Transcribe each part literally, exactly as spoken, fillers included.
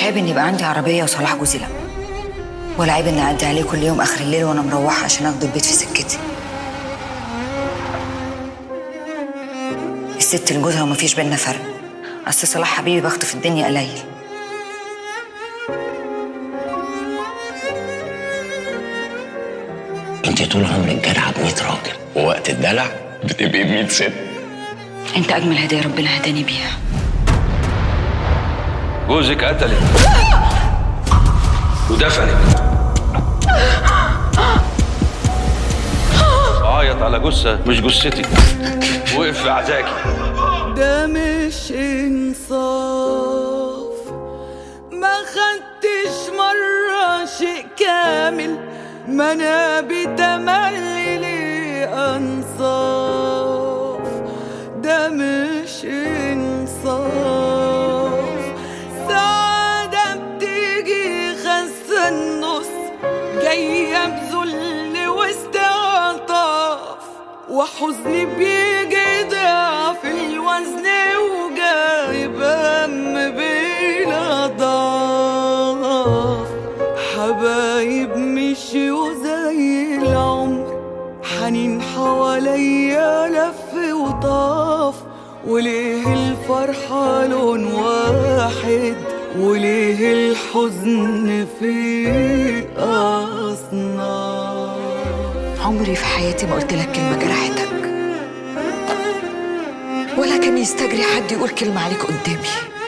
عيب ان يبقى عندي عربيه وصلاح جوزي لا، ولا عيب ان اعدي عليه كل يوم اخر الليل وانا مروحه عشان اخد البيت في سكتي. الست لجوزها ومفيش بينا فرق، اصل صلاح حبيبي بخته في الدنيا قليل. انت طول عمرك جدعه ب مية راجل، ووقت الدلع بتبقي ب مية ست. انت اجمل هديه ربنا هداني بيها. جوزك قتلك ودفنك، عيط على جثه مش جثتك، وقف في عزاكي. ده مش انصاف، ما خدتش مره شيء كامل، ما انا بتملي لي انصاف. ده مش انصاف، سعادة بتيجي خسة النص، جاية بذل واستعطاف، وحزني بيجي ضعف الوزن، وجايب هم بلا ضعف. حبايب مشيوا زي العمر، حنين حواليا لف وطاف، وليه الفرحة لون واحد، وليه الحزن في أصناف. عمري في حياتي ما قلت لك كلمه جرحتك، ولا كان يستجري حد يقول كلمه عليك قدامي.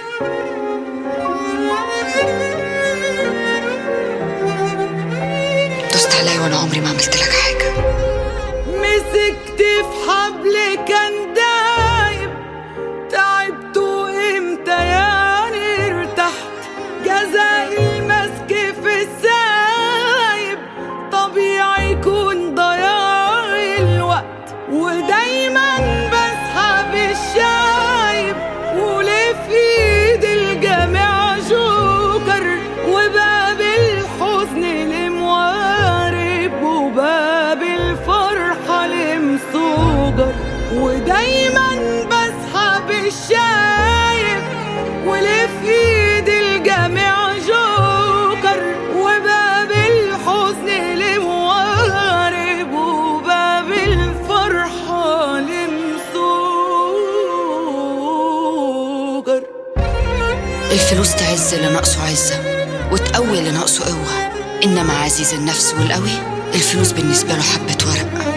دوست عليا وانا عمري ما عملت لك حاجه. مسكت في حبل كان دايب، تعبت وامتى يعني ارتحت، جزاء المسك في السايب، طبيعي يكون ضياع الوقت، ودايما بسحب الشايب، وليه في ايد الجميع جوكر، وباب الحزن لموارب، وباب الفرحة لمسوجر، ودايما بسحب الشايب، وليه في ايد الجميع جوكر، وباب الحزن لموارب، وباب الفرحة لمسوجر. الفلوس تعز اللي ناقصه عزه، وتقوي اللي ناقصه قوه، انما عزيز النفس والقوي الفلوس بالنسبه له حبه ورق.